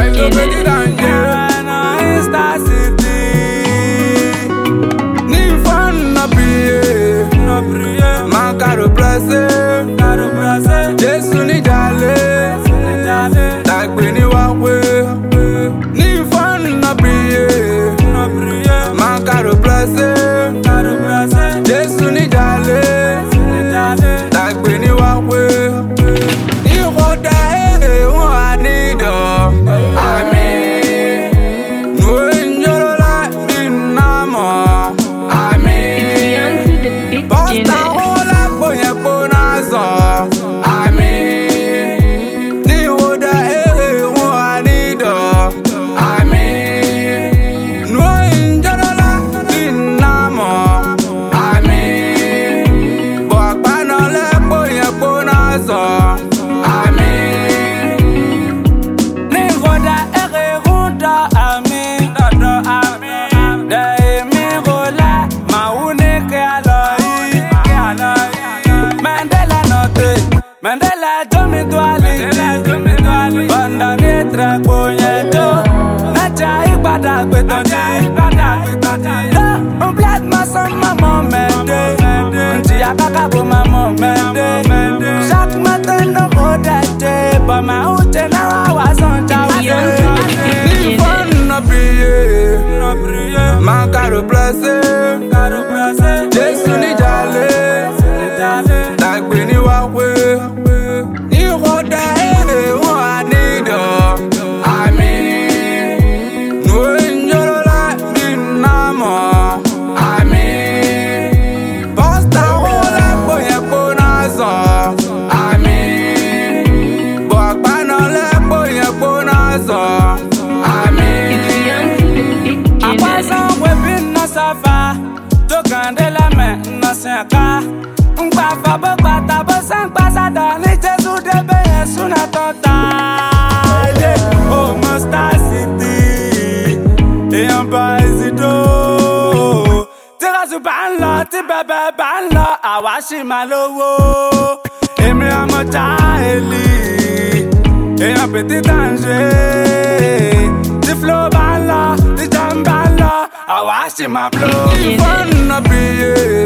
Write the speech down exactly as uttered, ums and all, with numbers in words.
le petit danger. Insta City. Ni fan na prier, na prier. Manque de placer, de placer. Jésus ni d'aller, like we ni walkway. Ni fan na prier, na prier. Manque de placer, de placer. Jésus ni d'aller, like we ni walkway. Ni roda e wa ni do, amen. No enjola dinamo, amen. Basta hola boya bonazo, amen. Ni roda e wa ni do, amen. No enjola dinamo, amen. Basta hola boya bonazo. Mandela Jomi Dwali, Banda Netra Ponyeto, Nacha Ibada Betonji, Un black mason maman mende, Ntia kakabo maman mende, Chaque matin no rodete, Ba ma ute na wazon chawe. Ni fon na prier, Manque de placer, Jésus ni d'aller, like we ni walkway. Ni roda e wa ni do, amen. No enjola dinamo, amen. Basta hola boya bonazo, amen. Bokba no le boya bonazo, amen. Apasan we bin na safa, to kandela me na seka. Fa bokba ta bosan pasada ni Jesu de be suna total. Oh Master City, e un paisido. Tira su banla, ti bebe banla, awashi malowo. Emi amo chaeli, e un petit danger. Ti flow banla, ti jam banla, awashi ma blow. Ni fan na prier.